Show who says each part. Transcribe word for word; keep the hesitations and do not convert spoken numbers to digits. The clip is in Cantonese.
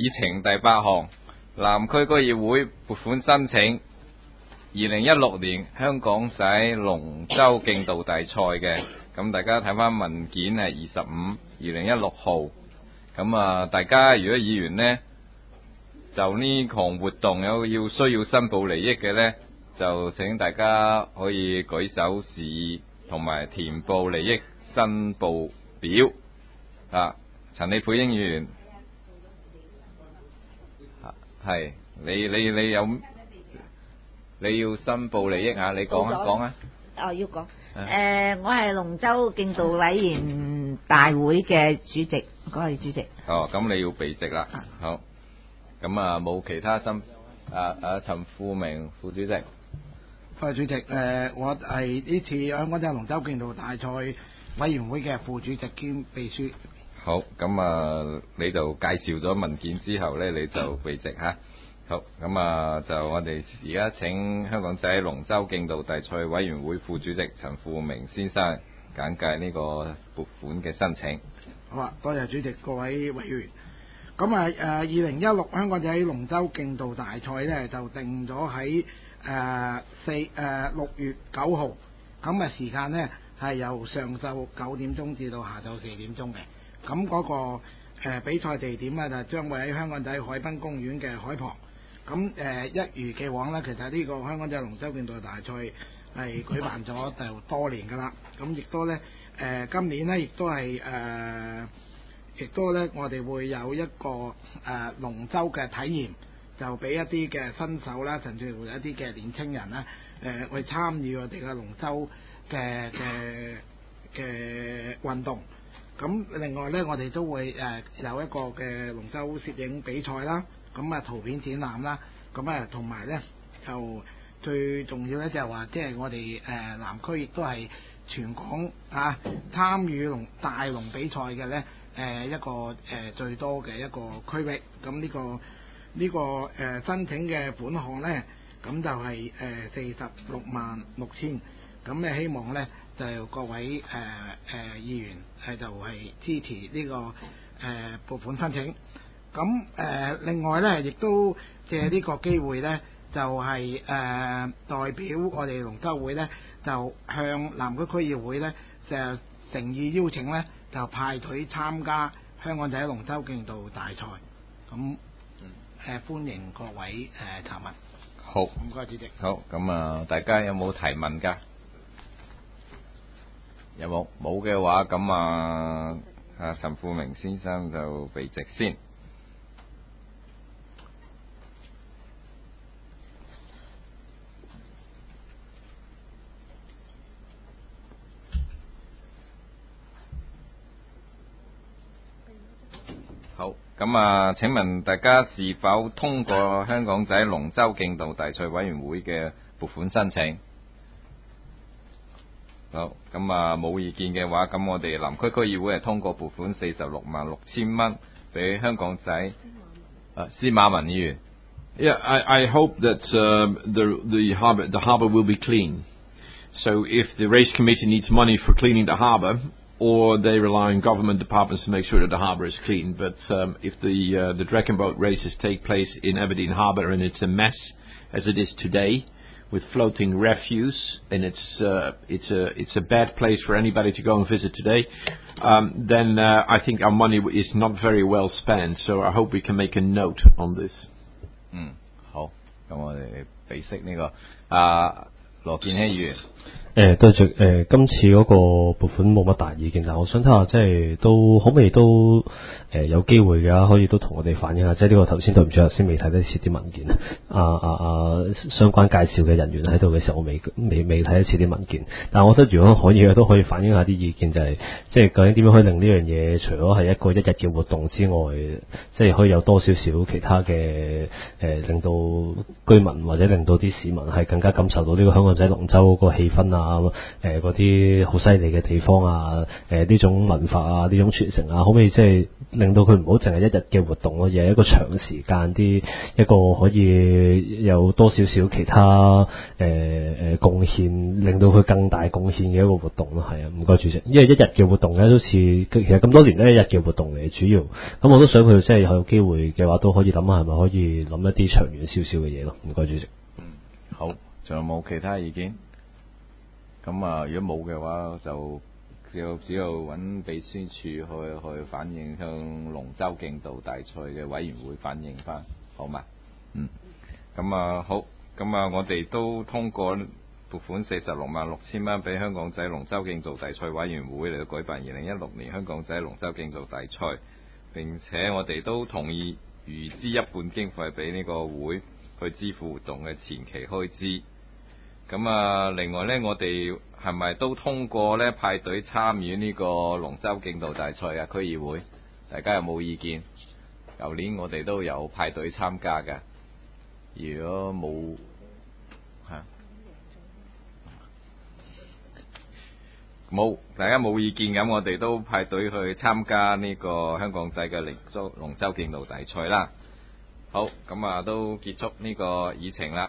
Speaker 1: 議程第八項，南區區議會撥款申請二零一六年香港仔龍舟競渡大賽嘅。咁大家睇翻文件係二十五，二零一六號。咁啊，大家如果議員呢，就呢項活動有要需要申報利益嘅呢，就請大家可以舉手示意同埋填報利益申報表。啊，陳李佩英議員，係你你你有你要申報利益嚇，你講一講啊。
Speaker 2: 哦，要講。誒、呃，我係龍舟競渡委員大會嘅主席，嗰位主席。
Speaker 1: 哦，咁你要避席啦。好，咁啊冇其他申。啊啊，陳富明副主席。
Speaker 3: 多謝主席。誒、呃，我係呢次香港仔龍舟競渡大賽委員會嘅副主席兼秘書。
Speaker 1: 好，咁啊，你就介紹咗文件之後呢，你就避席嚇。好，咁啊，就我哋而家請香港仔龍舟競渡大賽委員會副主席陳富明先生簡介呢個撥款嘅申請。
Speaker 3: 好啊，多謝主席，各位委員。咁啊，誒二零一六香港仔龍舟競渡大賽呢，就定咗喺誒四誒六月九號，咁啊時間呢，係由上晝九點鐘至到下晝四點鐘嘅。咁嗰、那個、呃、比賽地點呢，就將會喺香港仔海濱公園嘅海旁。咁誒、呃、一如既往呢，其實呢個香港仔龍舟競渡大賽係舉辦咗就多年㗎啦。咁亦都呢，誒、呃、今年呢，亦都係誒，亦都呢，我哋會有一個誒、呃、龍舟嘅體驗，就俾一啲嘅新手啦，甚至乎一啲嘅年青人啦，誒、呃、去參與我哋嘅龍舟嘅嘅嘅運動。咁另外呢，我哋都會誒、呃、有一個嘅龍舟攝影比賽啦。咁啊圖片展覽啦，咁啊同埋咧就最重要咧就係話，即係我哋誒南區亦都係全港啊參與龍大龍比賽嘅咧誒一個誒、呃、最多嘅一個區域。咁呢、這個呢、這個誒、呃、申請嘅款項咧，咁就係誒四十六萬六千。咁咧希望咧就各位誒誒、呃、議員係就係支持呢、這個誒撥、呃、款申請。咁誒、呃、另外咧，亦都借呢個機會咧，就係、是、誒、呃、代表我哋龍舟會咧，就向南區區議會咧，就誠意邀請咧，就派隊參加香港仔龍舟競渡大賽。咁誒、呃、歡迎各位誒查問。
Speaker 1: 好，
Speaker 3: 唔該主席。
Speaker 1: 好，咁啊，大家有冇提問㗎？有冇？冇嘅話，咁啊，啊陳富明先生就避席先。好，咁啊，請問大家是否通過香港仔龍舟競渡大賽委員會嘅撥款申請？好，咁啊冇意見嘅話，咁我哋南區區議會係通過撥款四十六萬六千蚊俾香港仔啊司馬文議員。
Speaker 4: Yeah, I, I hope that uh, the the harbour the harbour will be clean. So if the race committee needs money for cleaning the harbour, or they rely on government departments to make sure that the harbour is clean. But um, if the uh, the Dragon Boat races take place in Aberdeen Harbour and it's a mess as it is today, with floating refuse, and it's uh, it's a it's a bad place for anybody to go and visit today, um, then uh, I think our money is not very well spent. So I hope we can make a note on this.
Speaker 1: 嗯，好，咁我哋俾息呢個啊羅健熙議員。
Speaker 5: 誒對住誒今次嗰個撥款冇乜大意見，但係我想睇下，即係都可唔可以都誒、呃、有機會嘅，可以都同我哋反映下，即係呢個頭先對唔住，頭先未睇得切啲文件啊，啊啊相關介紹嘅人員喺度嘅時候，我未未未睇得切啲文件，但係我覺得如果可以嘅，都可以反映下啲意見，就係、是、即係究竟點樣可以令呢樣嘢，除咗係一個一日嘅活動之外，即係可以有多少少其他嘅誒、呃，令到居民或者令到啲市民係更加感受到呢個香港港仔龍舟嗰個氣氛啊，誒嗰啲好犀利嘅地方啊，誒呢種文化啊，呢種傳承啊，可唔可以即係令到佢唔好淨係一日嘅活動咯，而係一個長時間啲，一個可以有多少少其他誒誒貢獻，令到佢更大貢獻嘅一個活動咯。係啊，唔該主席，因為一日嘅活動咧都似其實咁多年咧一日嘅活動嚟主要，咁我都想佢即係有機會嘅話都可以諗下係咪可以諗一啲長遠少少嘅嘢咯。唔該主席。
Speaker 1: 嗯，好，仲有冇其他意見？咁啊，如果冇嘅話，就只有只有揾秘書處去去反映向龍舟競渡大賽嘅委員會反映翻，好嘛？嗯，咁啊好，咁啊我哋都通過撥款四十六萬六千蚊俾香港仔龍舟競渡大賽委員會嚟到舉辦二零一六年香港仔龍舟競渡大賽，並且我哋都同意預支一半經費俾呢個會去支付活動嘅前期開支。咁啊，另外呢，我哋係咪都通過呢派隊參與呢個龍舟競渡大賽啊？區議會，大家有冇意見？舊年我哋都有派隊參加㗎。如果冇嚇冇，大家冇意見咁，我哋都派隊去參加呢個香港仔嘅龍舟龍舟競渡大賽啦。好，咁啊都結束呢個議程啦。